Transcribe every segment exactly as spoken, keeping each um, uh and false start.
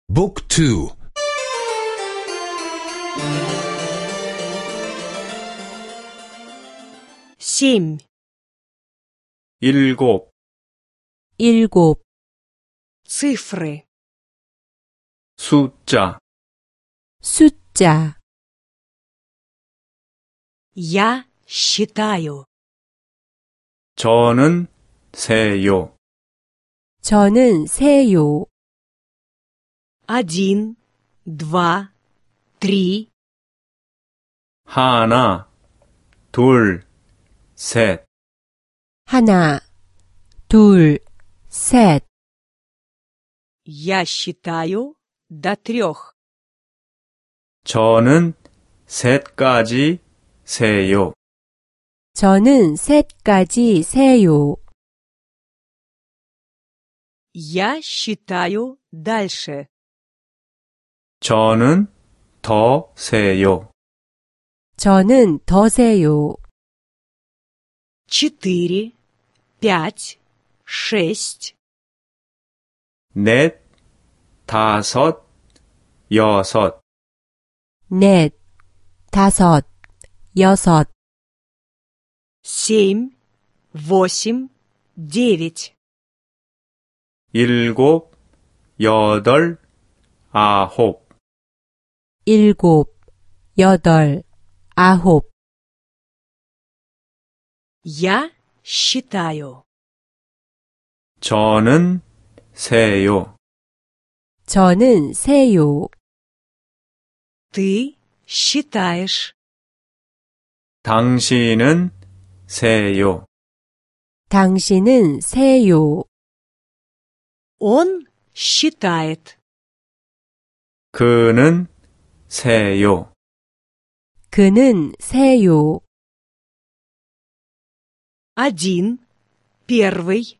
บุ๊กทู семь, 일곱, 일곱, цифры, 숫자, 숫자. я считаю, 저는 세요. 저는 세요. один, два, три, 하나, 둘, 셋, 하나, 둘, 셋. я считаю до трех, 저는 셋까지 세요. 저는 셋까지 세요. я считаю дальше, 저는 더 세요. 저는 더 세요. четыре, пять, шесть, 넷, 다섯, 여섯, 넷, 다섯, 여섯. семь, восемь, девять, 일곱, 여덟, 아홉, 일곱, 여덟, 아홉. я считаю, 저는 세요. 저는 세요. ты считаешь, 당신은 세요. 당신은 세요. он считает, 그는 세요. 그는 세요. один, первый,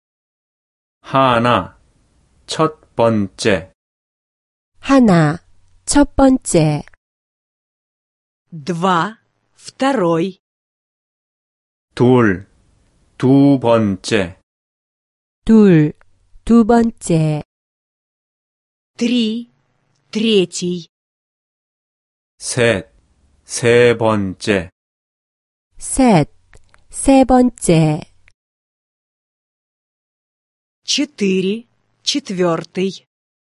하나, 첫 번째, 하나, 첫 번째. два, второй, 둘, 두 번째, 둘, 두 번째. три, третий, 셋, 세 번째, 셋, 세 번째. четыре, четвертый,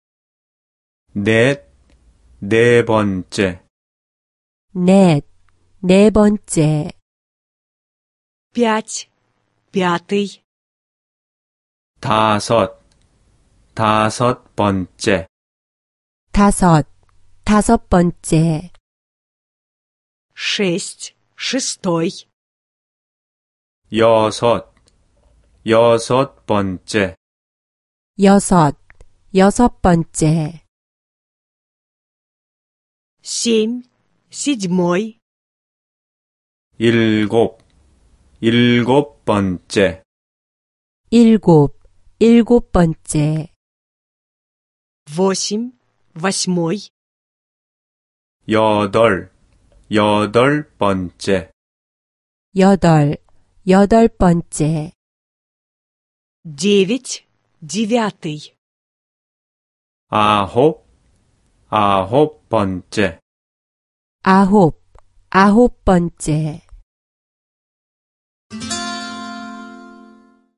넷, 네 번째, 넷, 네 번째. пять, пятый, 다섯, 다섯 번째, 다섯, 다섯 번째. шесть, шестой, 여섯, 여섯 번째, 여섯, 여섯 번째. семь, седьмой, 일곱, 일곱 번째, 일곱, 일곱 번째. восемь, восьмой, 여덟, 여덟 번째, 여덟, 여덟 번째. девять, девятый, 아홉, 아홉 번째, 아홉, 아홉 번째.